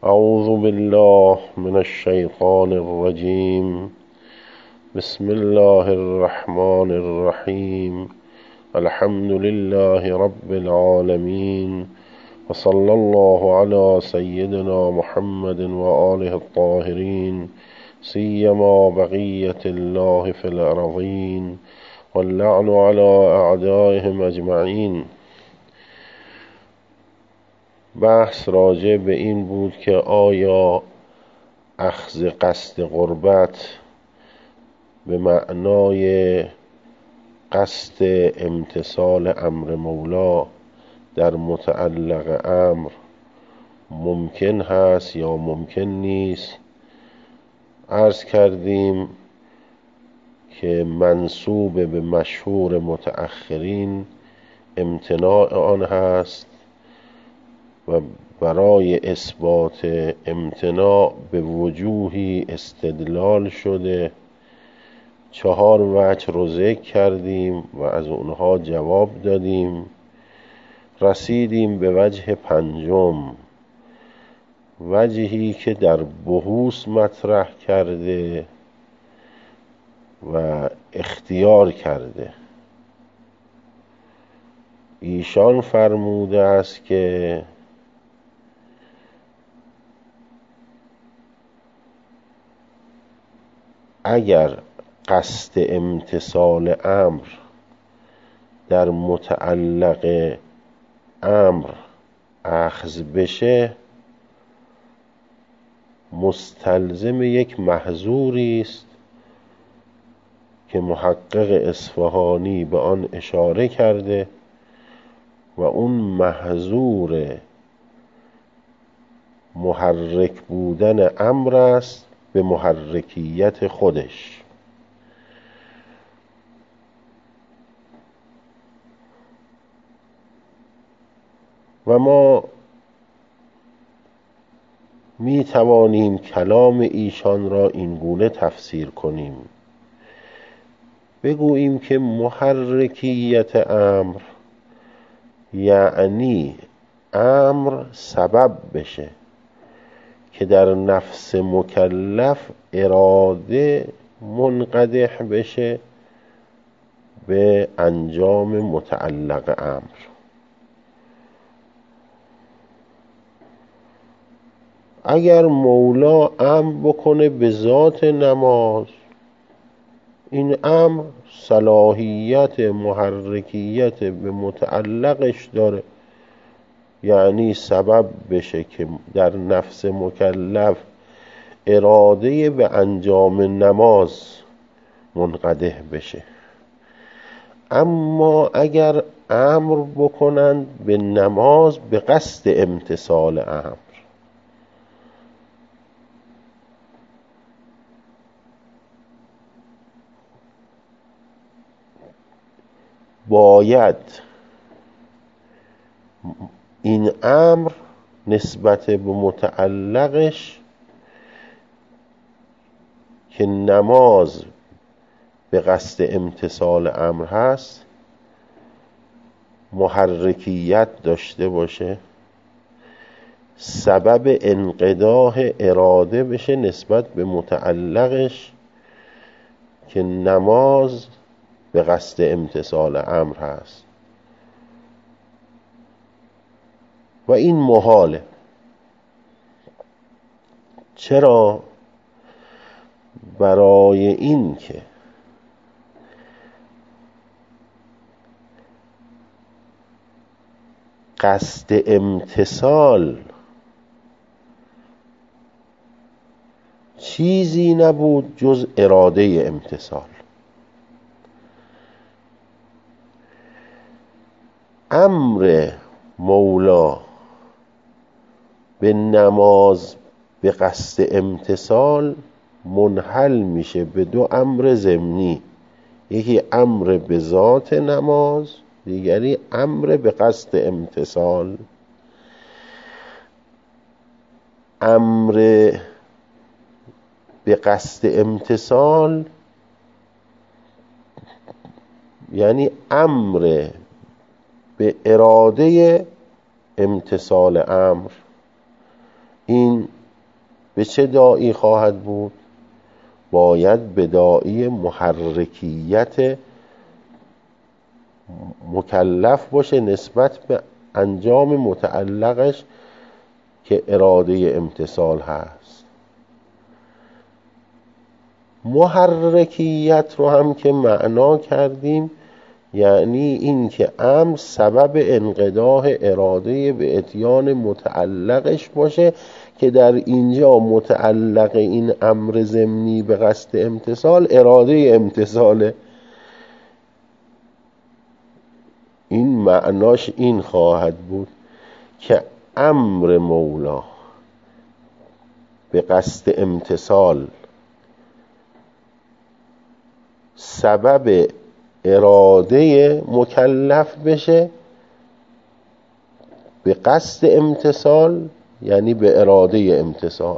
اعوذ بالله من الشیطان الرجیم. بسم الله الرحمن الرحیم. الحمد لله رب العالمین و صلی الله علی سیدنا محمد و آله الطاهرین، سیما بقیة الله فی الارضین واللعن علی اعدائهم اجمعین. بحث راجع به این بود که آیا اخذ قصد قربت به معنای قصد امتثال امر مولا در متعلق امر ممکن هست یا ممکن نیست. عرض کردیم که منسوب به مشهور متأخرین امتناع آن هست و برای اثبات امتناع به وجوهی استدلال شده. 4 وجه رو ذکر کردیم و از اونها جواب دادیم. رسیدیم به وجه 5، وجهی که در بحوث مطرح کرده و اختیار کرده. ایشان فرموده است که اگر قصد امتثال امر در متعلق امر اخذ بشه، مستلزم یک محظوری است که محقق اصفهانی به آن اشاره کرده و اون محظور محرک بودن امر است به محرکیت خودش. و ما می توانیم کلام ایشان را این گونه تفسیر کنیم، بگوییم که محرکیت امر یعنی امر سبب بشه که در نفس مکلف اراده منقدح بشه به انجام متعلق امر. اگر مولا امر بکنه به ذات نماز، این امر صلاحیت محرکیت به متعلقش داره، یعنی سبب بشه که در نفس مکلف اراده به انجام نماز منقدح بشه. اما اگر امر بکنند به نماز به قصد امتثال امر، باید این امر نسبت به متعلقش که نماز به قصد امتثال امر هست محرکیت داشته باشه، سبب انقداح اراده بشه نسبت به متعلقش که نماز به قصد امتثال امر هست. و این محاله. چرا؟ برای این که قصد امتثال چیزی نبود جز اراده امتثال. امر مولا به نماز به قصد امتثال منحل میشه به 2 امر ضمنی، یکی امر به ذات نماز، دیگری امر به قصد امتثال. امر به قصد امتثال یعنی امر به اراده امتثال امر. این به چه داعی خواهد بود؟ باید به داعی محرکیت مکلف باشه نسبت به انجام متعلقش که اراده امتثال هست. محرکیت رو هم که معنا کردیم، یعنی این که امر سبب انقضاء اراده به اتیان متعلقش باشه که در اینجا متعلق این امر ضمنی به قصد امتثال اراده امتثاله. این معناش این خواهد بود که امر مولا به قصد امتثال سبب اراده مکلف بشه به قصد امتثال، یعنی به اراده امتثال.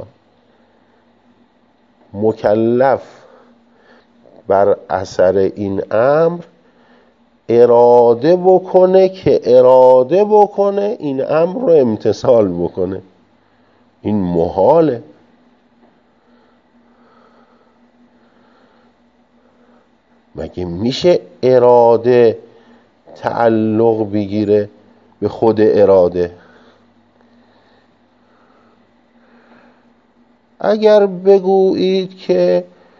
مکلف بر اثر این امر اراده بکنه که اراده بکنه این امر رو امتثال بکنه. این محاله. مگه میشه اراده تعلق بگیره به خود اراده؟ اگر بگویید که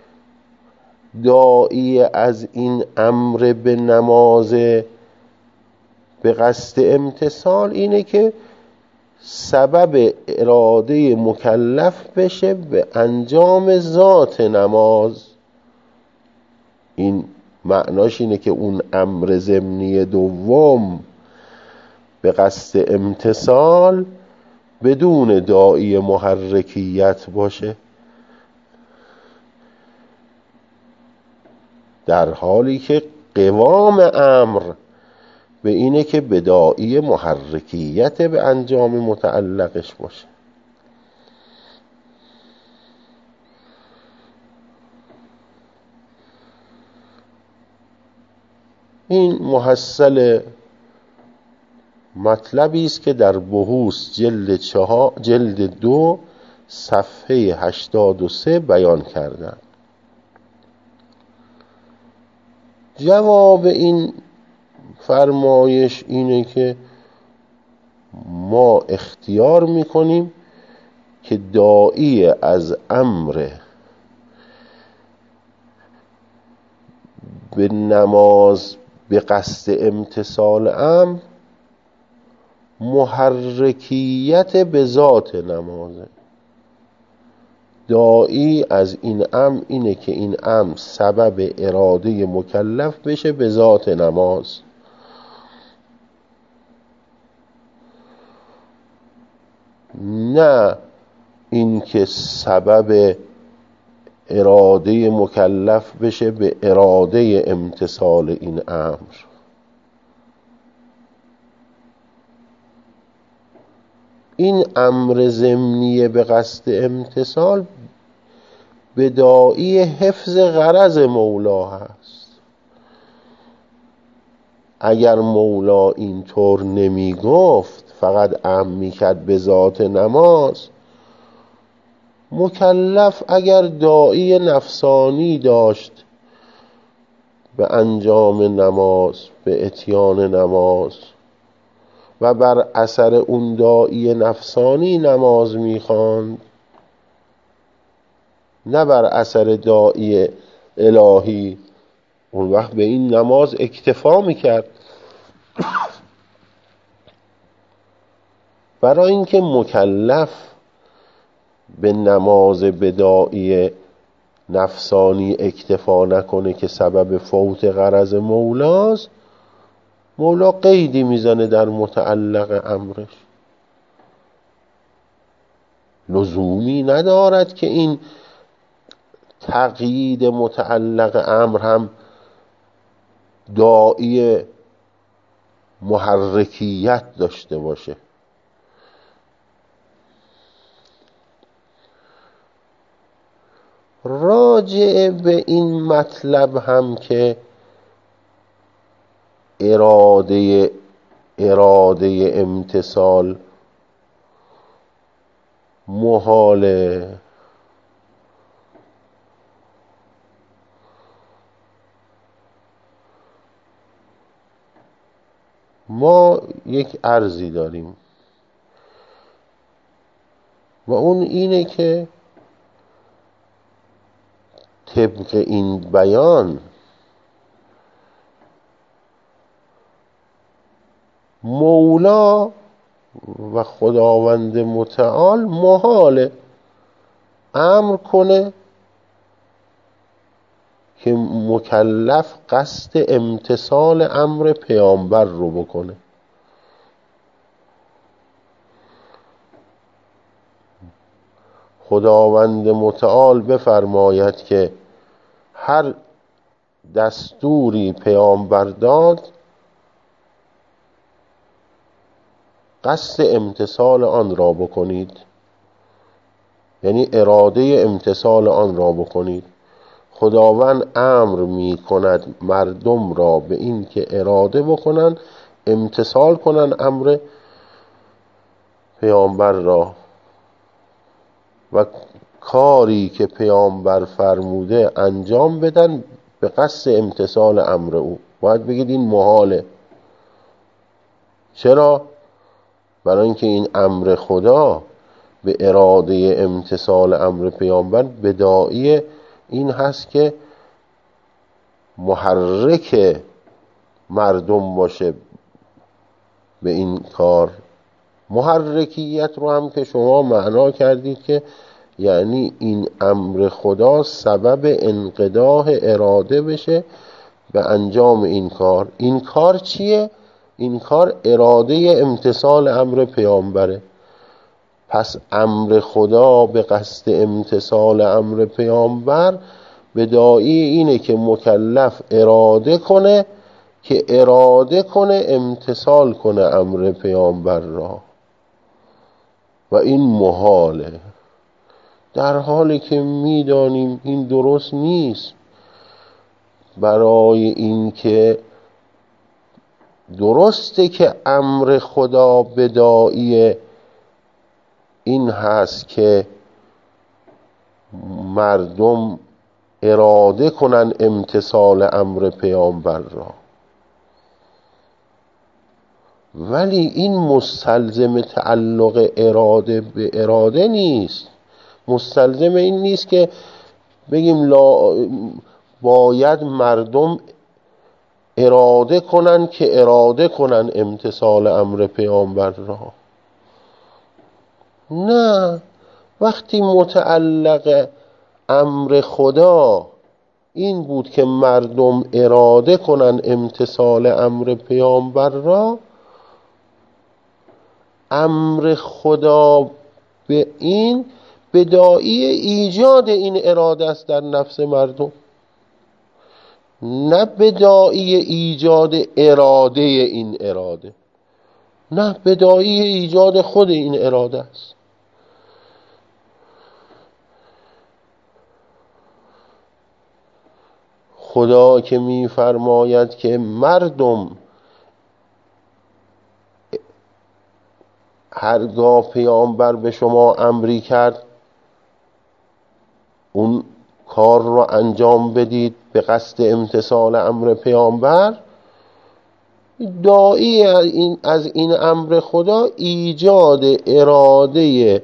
داعی از این امر به نماز به قصد امتثال اینه که سبب اراده مکلف بشه به انجام ذات نماز، این معناش اینه که اون امر ضمنی دوم به قصد امتثال بدون داعی محرکیت باشه، در حالی که قوام امر به اینه که به داعی محرکیت به انجام متعلقش باشه. این محصل مطلبی است که در بحوث جلد 2 صفحه 83 بیان کردند. جواب این فرمایش اینه که ما اختیار میکنیم که داعی از امر به نماز به قصد امتثال امر محرکیت به ذات نمازه. داعی از این امر اینه که این امر سبب اراده مکلف بشه به ذات نماز، نه این که سبب اراده مکلف بشه به اراده امتثال این امر. این امر ضمنی به قصد امتثال به داعی حفظ غرض مولا هست. اگر مولا اینطور نمی گفت، فقط امر میکرد به ذات نماز، مکلف اگر داعی نفسانی داشت به انجام نماز، به اتیان نماز و بر اثر اون داعی نفسانی نماز میخواند، نه بر اثر داعی الهی، اون وقت به این نماز اکتفا میکرد. برای اینکه مکلف به نماز به داعی نفسانی اکتفا نکنه که سبب فوت غرض مولاست، مولا قیدی میزنه در متعلق امرش. لزومی ندارد که این تقیید متعلق امر هم داعی محرکیت داشته باشه. راجع به این مطلب هم که اراده امتثال محاله، ما یک عرضی داریم و اون اینه که طبق این بیان مولا و خداوند متعال محاله امر کنه که مکلف قصد امتثال امر پیامبر رو بکنه. خداوند متعال بفرماید که هر دستوری پیامبر داد قصد امتثال آن را بکنید، یعنی اراده امتثال آن را بکنید. خداوند امر می کند مردم را به این که اراده بکنن، امتثال کنن امر پیامبر را و کاری که پیامبر فرموده انجام بدن به قصد امتثال امر او. باید بگید این محاله. چرا؟ برای اینکه این امر خدا به اراده امتثال امر پیامبر بداعی این هست که محرک مردم باشه به این کار. محرکیت رو هم که شما معنا کردید که یعنی این امر خدا سبب انقضاء اراده بشه به انجام این کار. این کار چیه؟ این کار اراده امتثال امر پیامبره. پس امر خدا به قصد امتثال امر پیامبر بداعی اینه که مکلف اراده کنه که اراده کنه امتثال کنه امر پیامبر را و این محاله، در حالی که میدانیم این درست نیست. برای این که درسته که امر خدا بداعی این هست که مردم اراده کنن امتثال امر پیامبر را، ولی این مستلزم تعلق اراده به اراده نیست. مستلزم این نیست که بگیم باید مردم اراده کنن که اراده کنن امتثال امر پیامبر را. نه، وقتی متعلق امر خدا این بود که مردم اراده کنن امتثال امر پیامبر را، امر خدا به این بداعی ایجاد این اراده است در نفس مردم، نه بداعی ایجاد اراده این اراده، نه بداعی ایجاد خود این اراده است. خدا که می فرماید که مردم هرگاه پیامبر به شما امری کرد اون کار رو انجام بدید به قصد امتثال امر پیامبر، داعی از این امر خدا ایجاد اراده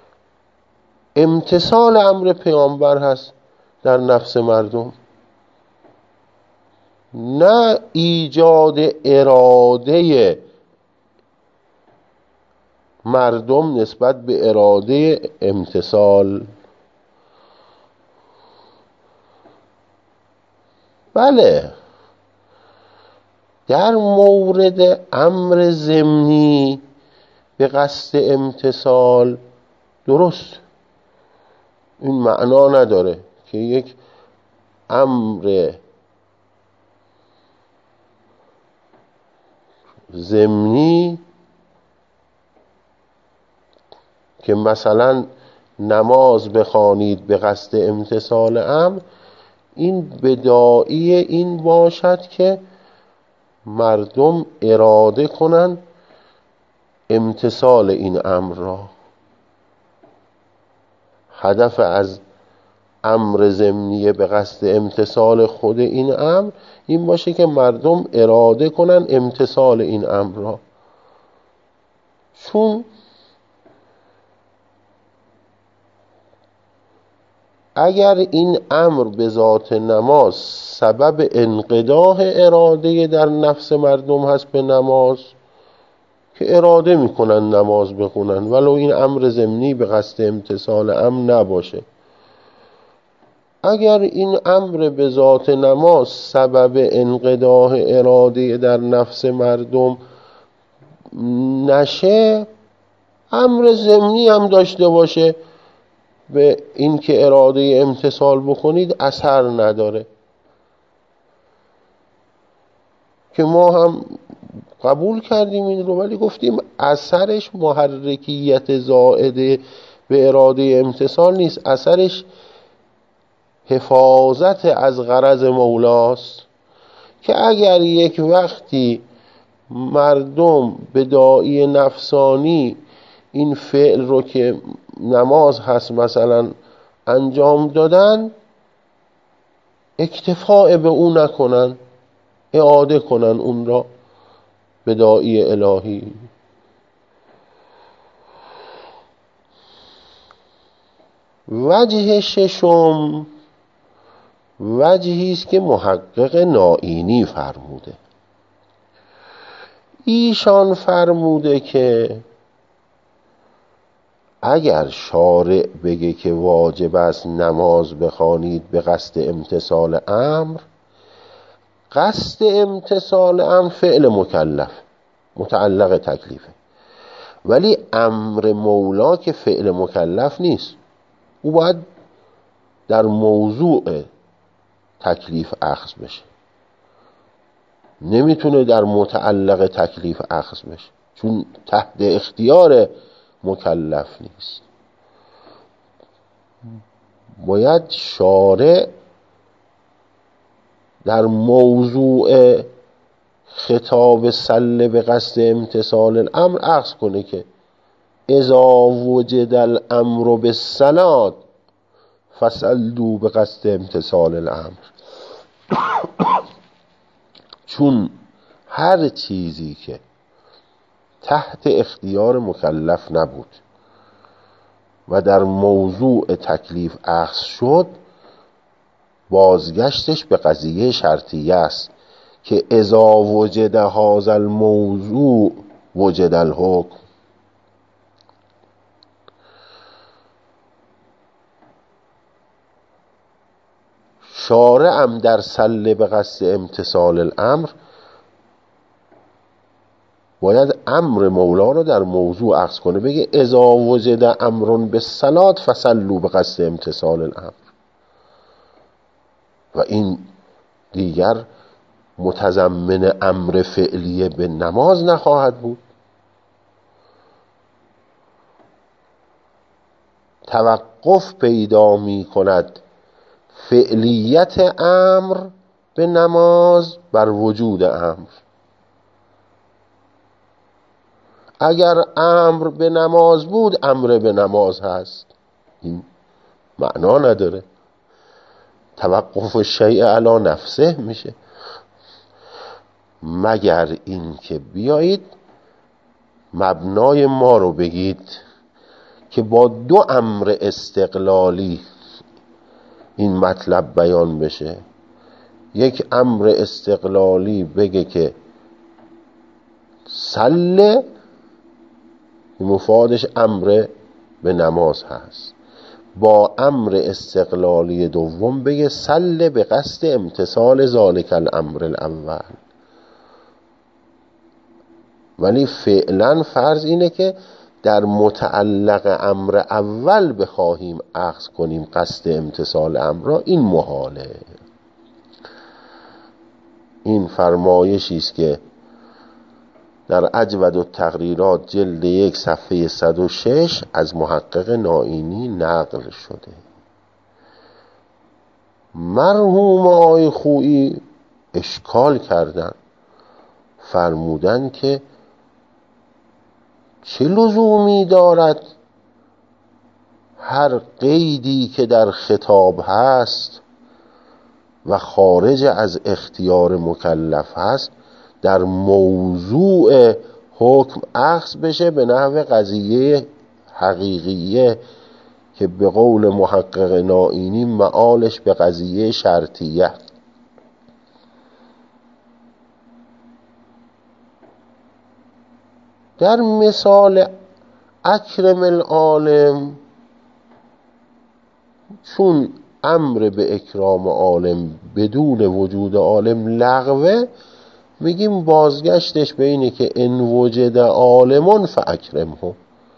امتثال امر پیامبر هست در نفس مردم، نه ایجاد اراده مردم نسبت به اراده امتثال. بله، در مورد امر ضمنی به قصد امتثال درست این معنا نداره که یک امر ضمنی که مثلا نماز بخوانید به قصد امتثال امر، این بداعی این باشد که مردم اراده کنن امتثال این امر را. هدف از امر ضمنی به قصد امتثال خود این امر این باشه که مردم اراده کنن امتثال این امر را. چون اگر این امر به ذات نماز سبب انقداح اراده در نفس مردم هست به نماز که اراده میکنن نماز بخونن ولو این امر ضمنی به قصد امتثال امر نباشه، اگر این امر به ذات نماز سبب انقداح اراده در نفس مردم نشه، امر ضمنی هم داشته باشه به این که اراده امتثال بکنید اثر نداره. که ما هم قبول کردیم این رو، ولی گفتیم اثرش محرکیت زائده به اراده امتثال نیست، اثرش حفاظت از غرض مولاست. که اگر یک وقتی مردم به داعی نفسانی این فعل رو که نماز هست مثلا انجام دادن، اکتفاء به اون نکنن، اعاده کنن اون را به داعی الهی. وجه ششم وجهی است که محقق نائینی فرموده. ایشان فرموده که اگر شارع بگه که واجب است نماز بخوانید به قصد امتثال امر، قصد امتثال امر فعل مکلف متعلق تکلیفه، ولی امر مولا که فعل مکلف نیست، او باید در موضوع تکلیف اخذ بشه، نمیتونه در متعلق تکلیف اخذ بشه چون تحت اختیار مکلف نیست. باید شارع در موضوع خطاب سل به قصد امتثال الامر اخذ کنه که اذا وجد الامر بالصلاة فسلوا به قصد امتثال الامر. چون هر چیزی که تحت اختیار مکلف نبود و در موضوع تکلیف اخذ شد، بازگشتش به قضیه شرطیه است که اذا وجد هذا الموضوع وجد الحکم. شارع هم در سل به قصد امتثال الامر باید امر مولا رو در موضوع اخذ کنه، بگه اذا وجد امر بالصلاة فسلوا به قصد امتثال الامر، و این دیگر متضمن امر فعلیه به نماز نخواهد بود. توقف پیدا می کند فعلیت امر به نماز بر وجود امر. اگر امر به نماز بود امر به نماز هست، این معنا نداره، توقف شیء علی نفسه میشه، مگر این که بیایید مبنای ما رو بگید که با دو امر استقلالی این مطلب بیان بشه. یک امر استقلالی بگه که سله مفادش امر به نماز هست، با امر استقلالی دوم بگه سله به قصد امتثال ذالک الامر الاول. ولی فعلا فرض اینه که در متعلق امر اول بخواهیم اخذ کنیم قصد امتثال امر را، این محاله. این فرمایشی است که در اجود التقریرات جلد 1 صفحه 106 از محقق نائینی نقل شده. مرحوم آقای خویی اشکال کردن، فرمودن که چه لزومی دارد هر قیدی که در خطاب هست و خارج از اختیار مکلف هست در موضوع حکم اخذ بشه به نحو قضیه حقیقیه که به قول محقق نائینی معالش به قضیه شرطیه. در مثال اکرم العالم چون امر به اکرام عالم بدون وجود عالم لغوه، میگیم بازگشتش به اینه که ان وجد عالمون فاکرمه.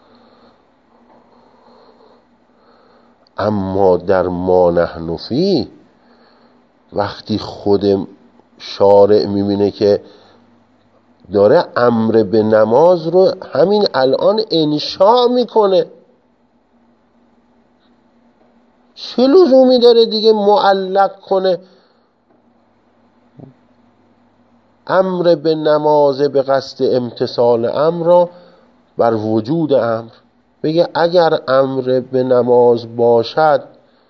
اما در ما نحن فی، وقتی خود شارع میبینه که داره امر به نماز رو همین الان انشاء میکنه، چه لزومی داره دیگه معلق کنه امر به نماز به قصد امتثال امر را بر وجود امر؟ بگه اگر امر به نماز باشد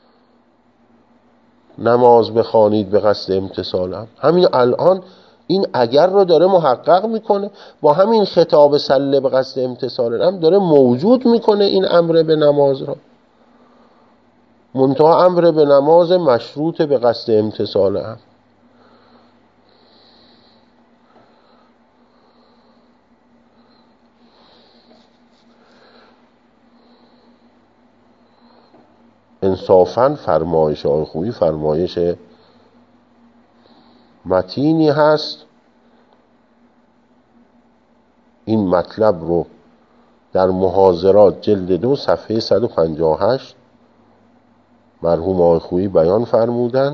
نماز بخوانید به قصد امتثال امر. همین الان این اگر رو داره محقق میکنه، با همین خطاب سله به قصد امتثال امر داره موجود میکنه این امر به نماز را. منتها امر به نماز مشروط به قصد امتثال امر. انصافاً فرمایش آقای خویی فرمایش متینی هست. این مطلب رو در محاضرات جلد 2 صفحه 158 مرحوم آقای خویی بیان فرمودن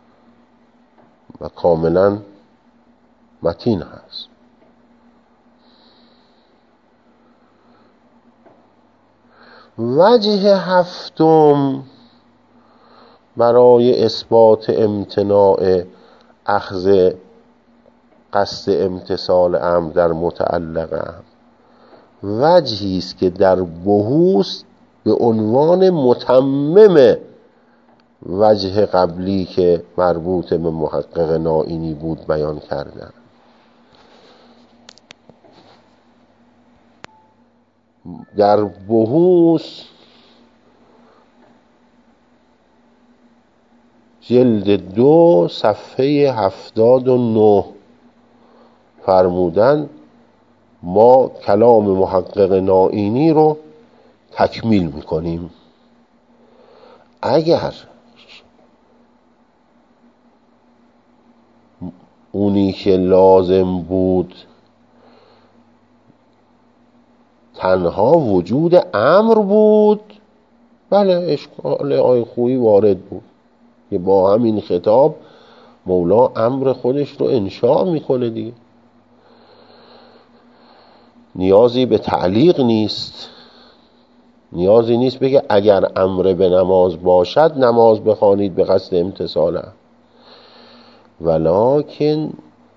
و کاملا متین هست. وجه هفتم برای اثبات امتناع اخذ قصد امتثال امر در متعلق امر وجهی است که در بحوث به عنوان متمم وجه قبلی که مربوط به محقق نائینی بود بیان کردن. در بحوث جلد 2 صفحه 79 فرمودن ما کلام محقق نائینی رو تکمیل میکنیم. اگر اونی که لازم بود تنها وجود امر بود، بله اشکال آقای خویی وارد بود که با همین خطاب مولا امر خودش رو انشاء میکنه دیگه، نیازی به تعلیق نیست، نیازی نیست بگه اگر امر به نماز باشد نماز بخوانید به قصد امتثال. ولکن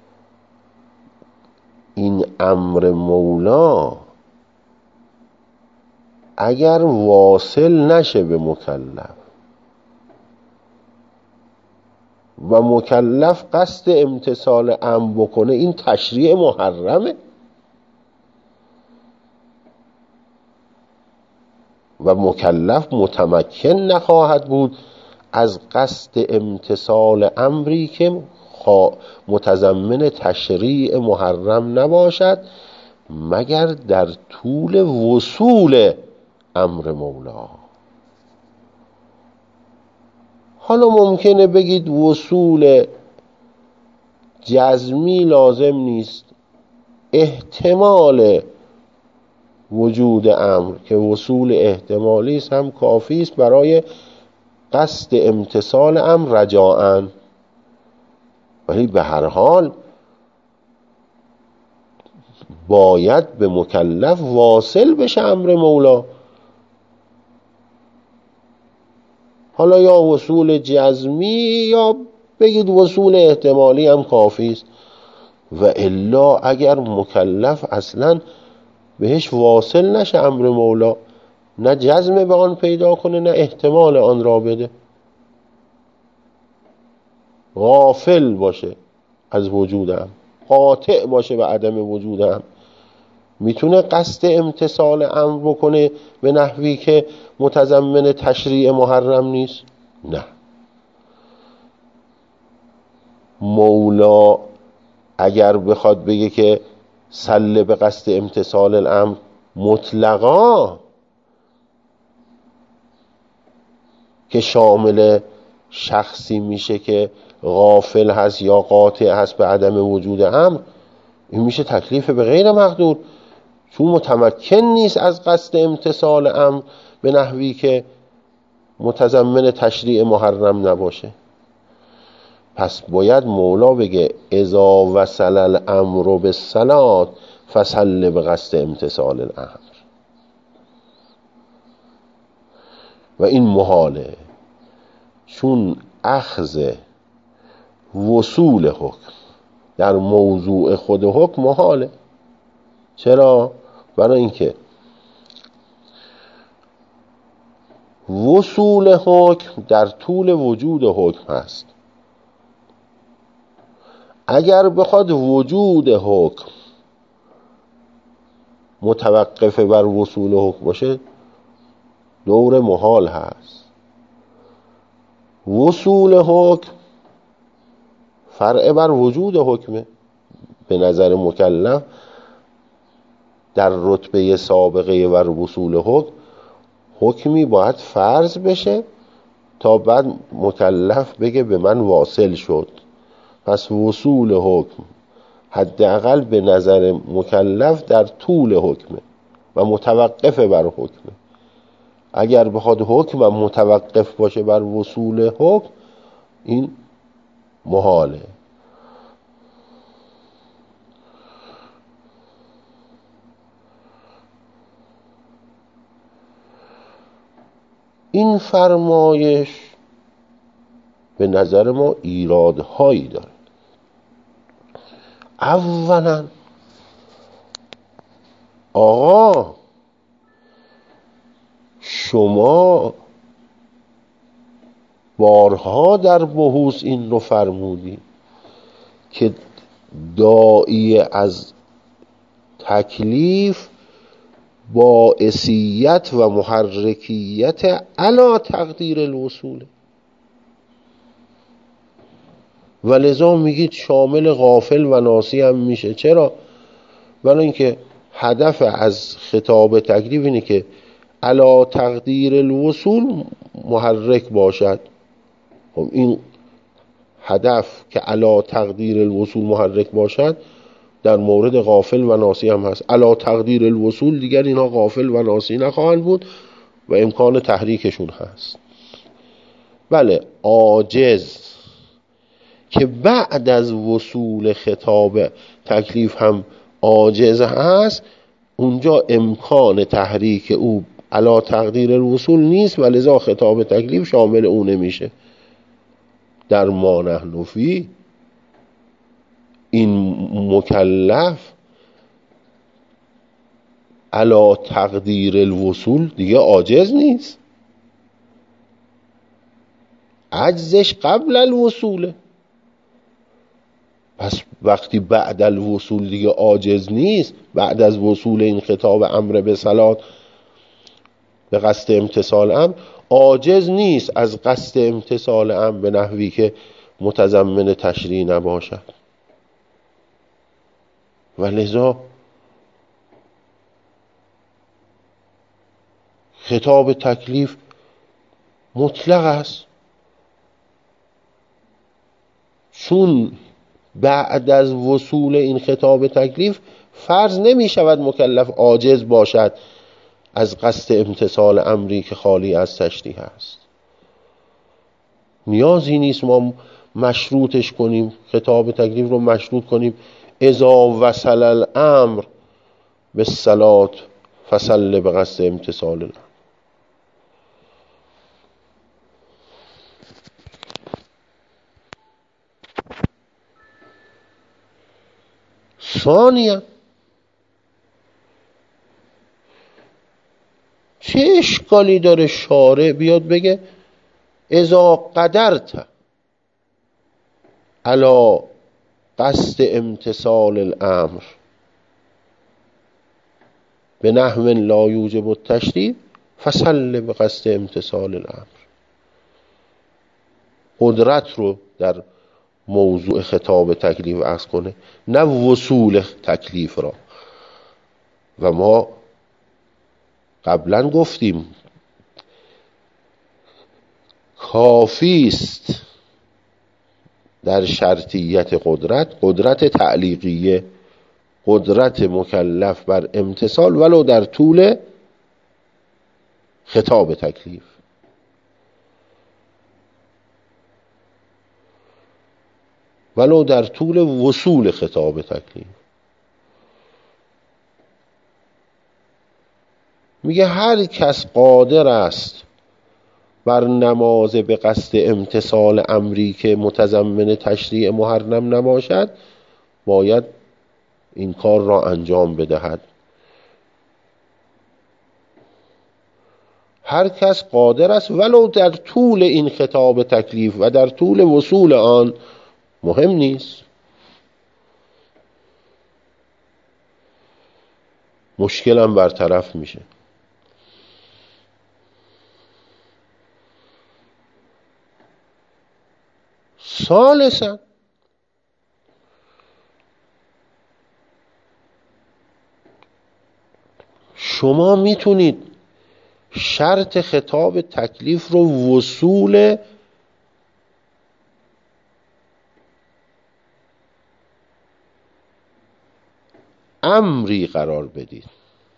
این امر مولا اگر واصل نشه به مکلف و مکلف قصد امتثال امر بکنه، این تشریع محرمه و مکلف متمکن نخواهد بود از قصد امتثال امری که متضمن تشریع محرم نباشد مگر در طول وصول امر مولا. حالا ممکنه بگید وصول جزمی لازم نیست، احتمال وجود امر که وصول احتمالی است هم کافی است برای قصد امتثال امر رجاءً، ولی به هر حال باید به مکلف واصل بشه امر مولا. حالا یا وصول جزمی یا بگید وصول احتمالی هم کافی است. و الا اگر مکلف اصلا بهش واصل نشه امر مولا، نه جزم به آن پیدا کنه نه احتمال آن را بده، غافل باشه از وجودم، قاطع باشه به عدم وجودم. میتونه قصد امتثال امر بکنه به نحوی که متضمن تشریع محرم نیست؟ نه. مولا اگر بخواد بگه که سله به قصد امتثال الامر مطلقا، که شامل شخصی میشه که غافل هست یا قاطع هست به عدم وجود امر، این میشه تکلیف به غیر مقدور، چون متمکن نیست از قصد امتثال امر به نحوی که متضمن تشریع محرم نباشه. پس باید مولا بگه اذا وصل الامر بالصلاة فصل به قصد امتثال الامر، و این محاله، چون اخذ وصول حکم در موضوع خود حکم محاله. چرا؟ برای اینکه وصول حکم در طول وجود حکم هست. اگر بخواد وجود حکم متوقف بر وصول حکم باشه دور محال هست. وصول حکم فرع بر وجود حکمه. به نظر مکلف در رتبه سابقه بر وصول حکم، حکمی باید فرض بشه تا بعد مکلف بگه به من واصل شد. پس وصول حکم حداقل به نظر مکلف در طول حکمه و متوقف بر حکمه. اگر بخواد حکم و متوقف باشه بر وصول حکم، این محاله. این فرمایش به نظر ما ایرادهایی داره. اولا آقا شما بارها در بحوث این رو فرمودی که داعی از تکلیف باعثیت و محرکیت علی تقدیر الوصول، و لذا میگید شامل غافل و ناسی هم میشه. چرا؟ برای اینکه هدف از خطاب تکلیف اینه که علی تقدیر الوصول محرک باشد. خب این هدف که علی تقدیر الوصول محرک باشد در مورد غافل و ناسی هم هست. علی تقدیر الوصول دیگر اینها غافل و ناسی نخواهند بود و امکان تحریکشون هست. بله، عاجز که بعد از وصول خطاب تکلیف هم عاجز هست، اونجا امکان تحریک او علی تقدیر الوصول نیست و لذا خطاب تکلیف شامل او نمیشه. در ما نحن فیه این مکلف علی تقدیر الوصول دیگه عاجز نیست، عجزش قبل الوصوله. پس وقتی بعد الوصول دیگه عاجز نیست، بعد از وصول این خطاب امر به صلات به قصد امتثال امر عاجز نیست از قصد امتثال امر به نحوی که متضمن تشریع نباشد، و لذا خطاب تکلیف مطلق است. چون بعد از وصول این خطاب تکلیف فرض نمی شود مکلف عاجز باشد از قصد امتثال امری که خالی از تشریع است. نیازی نیست ما مشروطش کنیم، خطاب تکلیف رو مشروط کنیم اذا وصل الامر بالصلاة فصل به قصد امتثال الامر. ثانیا چه اشکالی داره شارع بیاد بگه اذا قدرت علی قصد امتثال الامر به نحو لا یوجب التشریع فصل به قصد امتثال الامر؟ قدرت رو در موضوع خطاب تکلیف عرض کنه، نه وصول تکلیف را. و ما قبلا گفتیم کافی است در شرطیت قدرت تعلیقیه، قدرت مکلف بر امتثال ولو در طول خطاب تکلیف. ولو در طول وصول خطاب تکلیف. میگه هر کس قادر است بر نماز به قصد امتثال امری که متضمن تشریع محرم نباشد باید این کار را انجام بدهد. هر کس قادر است ولو در طول این خطاب تکلیف و در طول وصول آن، مهم نیست، مشکلم برطرف میشه. ثالثاً شما میتونید شرط خطاب تکلیف رو وصول امری قرار بدید،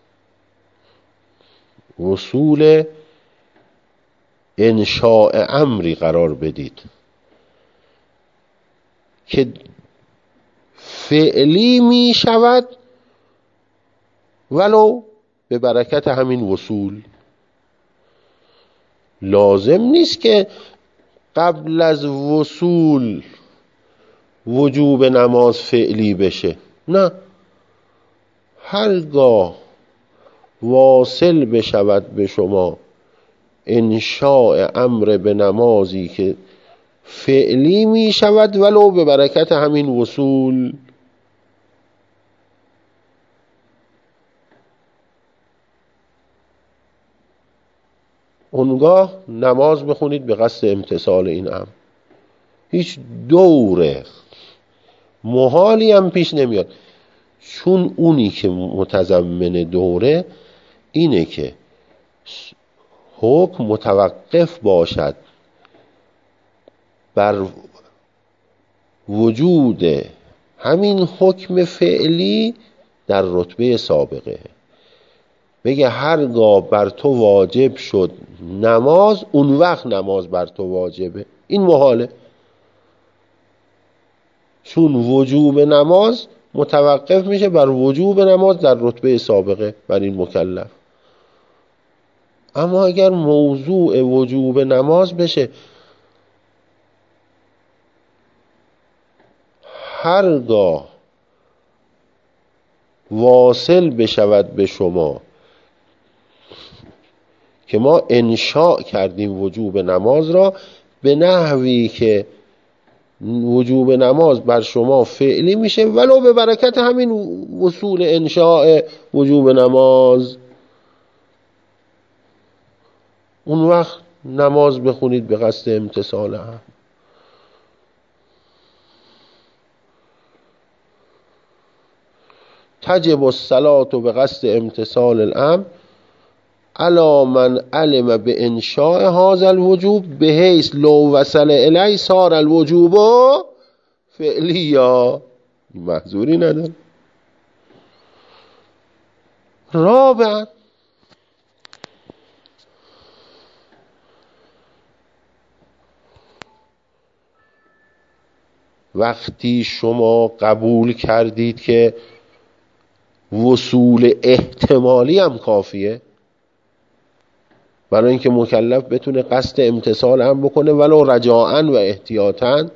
وصول انشاء امری قرار بدید که فعلی می شود ولو به برکت همین وصول. لازم نیست که قبل از وصول وجوب نماز فعلی بشه، نه، هرگاه واصل بشود به شما انشاء امر به نمازی که فعلی می شود ولو به برکت همین وصول، اونگاه نماز بخونید به قصد امتثال این امر. هیچ دور محالی هم پیش نمیاد، چون اونی که متضمن دوره اینه که حکم متوقف باشد بر وجود همین حکم فعلی در رتبه سابقه. بگه هرگاه بر تو واجب شد نماز، اون وقت نماز بر تو واجبه. این محاله، چون وجوب نماز متوقف میشه بر وجوب نماز در رتبه سابقه بر این مکلف. اما اگر موضوع وجوب نماز بشه هرگاه واصل بشود به شما که ما انشاء کردیم وجوب نماز را به نحوی که وجوب نماز بر شما فعلی میشه ولو به برکت همین وصول انشاء وجوب نماز، اون وقت نماز بخونید به قصد امتثال هم. تجب الصلاة به قصد امتثال الامر علی من علم به انشاء هذا الوجوب بحیث لو وصل الی صار الوجوب فعلیا. محظوری نداره. رابعا وقتی شما قبول کردید که وصول احتمالی هم کافیه برای اینکه مکلف بتونه قصد امتثال هم بکنه ولو رجاءً و احتیاطاً،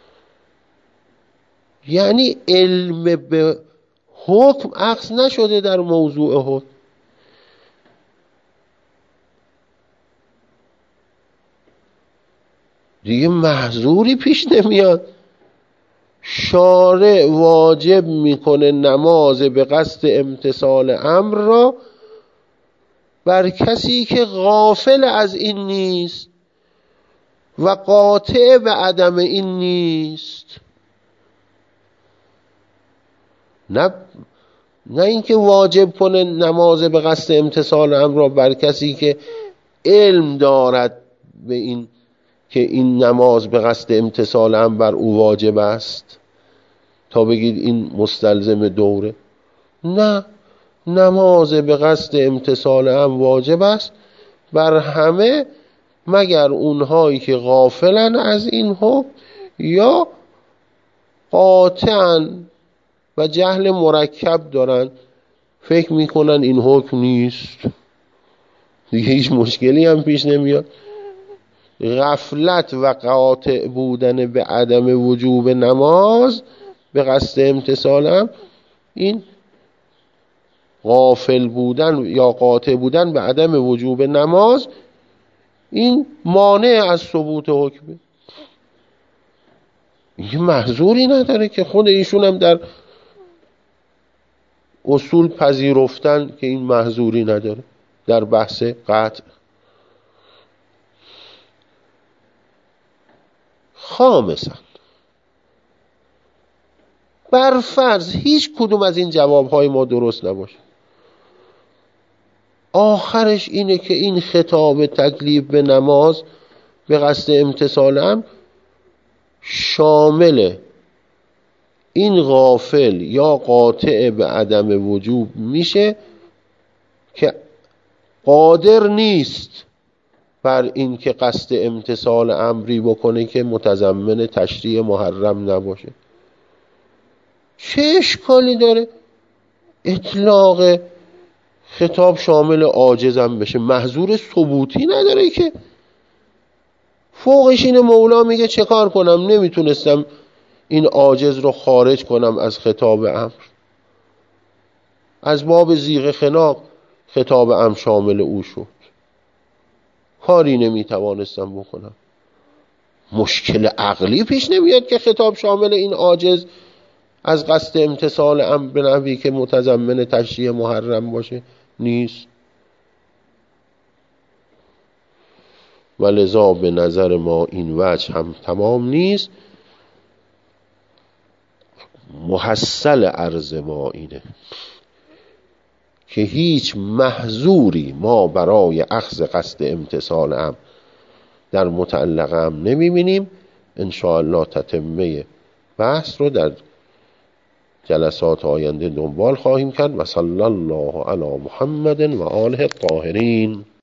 یعنی علم به حکم عکس نشده در موضوع حکم، دیگه محظوری پیش نمیاد. شارع واجب میکنه نماز به قصد امتثال امر را بر کسی که غافل از این نیست و قاطع به عدم این نیست. نه اینکه واجب کنه نماز به قصد امتثال امر را بر کسی که علم دارد به این که این نماز به قصد امتثال امر بر او واجب است تا بگید این مستلزم دوره. نه، نماز به قصد امتثال امر واجب است بر همه مگر اونهایی که غافلن از این حکم یا قاطعن و جهل مرکب دارن، فکر میکنن این حکم نیست، دیگه هیچ مشکلی هم پیش نمیاد. غفلت و قاطع بودن به عدم وجوب نماز به قصد امتثال امر، این غافل بودن یا قاطع بودن به عدم وجوب نماز، این مانع از ثبوت حکمه. این محظوری نداره که خود ایشون هم در اصول پذیرفتن که این محظوری نداره در بحث قطع. خامساً، بر فرض هیچ کدوم از این جوابهای ما درست نباشه، آخرش اینه که این خطاب تکلیف به نماز به قصد امتثال امر شامل این غافل یا قاطع به عدم وجوب میشه که قادر نیست بر این که قصد امتثال امری بکنه که متضمن تشریع محرم نباشه. چه اشکالی داره اطلاق خطاب شامل عاجزم بشه؟ محظور ثبوتی نداره که. فوقش اینه مولا میگه چه کار کنم، نمیتونستم این عاجز رو خارج کنم از خطاب امر، از باب زیغ خناق خطاب امر شامل او شد، کاری نمیتوانستم بکنم. مشکل عقلی پیش نمیاد که خطاب شامل این عاجز از قصد امتثال امر به نحوی که متضمن تشریع محرم باشه نیست. ولذا به نظر ما این وجه هم تمام نیست. محصل عرض ما اینه که هیچ محظوری ما برای اخذ قصد امتثال امر در متعلق امر نمیبینیم. انشاءالله تتمه بحث رو در جلسات آینده دنبال خواهیم کرد. و صلی الله علی محمد و آله الطاهرین.